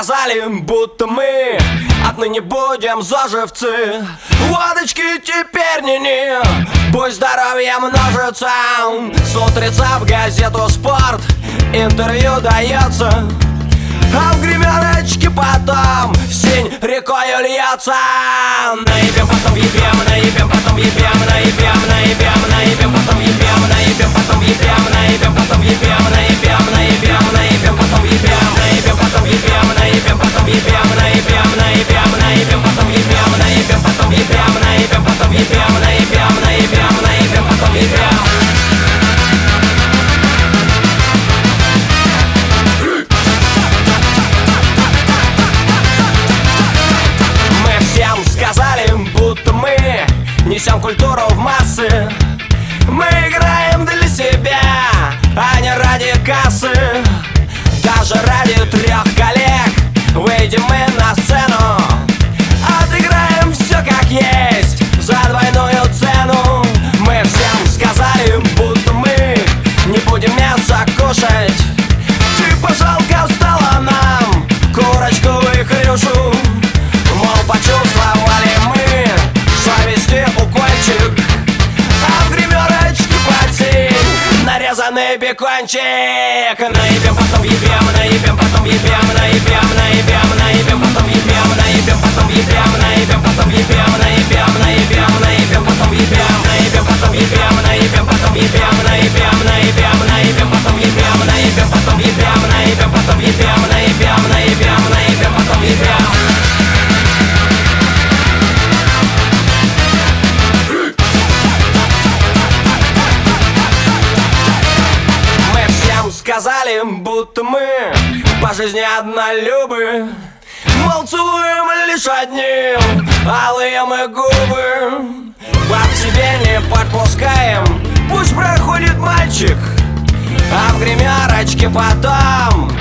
сказали, будто мы отныне будем заживцы. Водочки теперь не-не, пусть здоровье множится. С утреца в газету «Спорт» интервью дается, а в гримерочке потом синь рекою льется. Наебем, потом ебем, наебем, потом ебем, наебем, наебем, наебем, потом ебем, наебем, потом ебем, наебем, потом ебем, наебем, наебем, наебем, потом ебем, наебем, потом ебем, наебем, потом ебем, наебем, наебем, наебем, потом ебем, наебем, потом ебем, наебем, потом ебем, наебем, наебем, наебем, потом ебем. Будто мы несем культуру в массы. Мы играем для себя, а не ради кассы. Даже ради 3 коллег выйдем мы на сцену, отыграем все как есть за двойную цену. Мы всем сказали, будто мы не будем мясо кушать. Ты, пожалуйста, стала нам курочку и хрюшу. Мол, почувствовали мы совести укольчик, а в гримерочке потень нарезанный бекончик. Наебем, потом ебем, наебем, потом ебем, наебем, наебем, наебем, потом ебем, наебем, потом ебем, наебем, потом ебем, наебем, наебем, наебем, потом ебем, наебем, потом ебем, наебем, потом ебем, наебем, наебем, наебем, потом ебем, наебем, потом ебем, наебем, потом ебем, наебем, наебем, наебем, потом ебем. Сказали, будто мы по жизни однолюбы. Мол, целуем лишь одним алые мы губы. Баб к себе не подпускаем, пусть проходит мальчик, а в гримерочке потом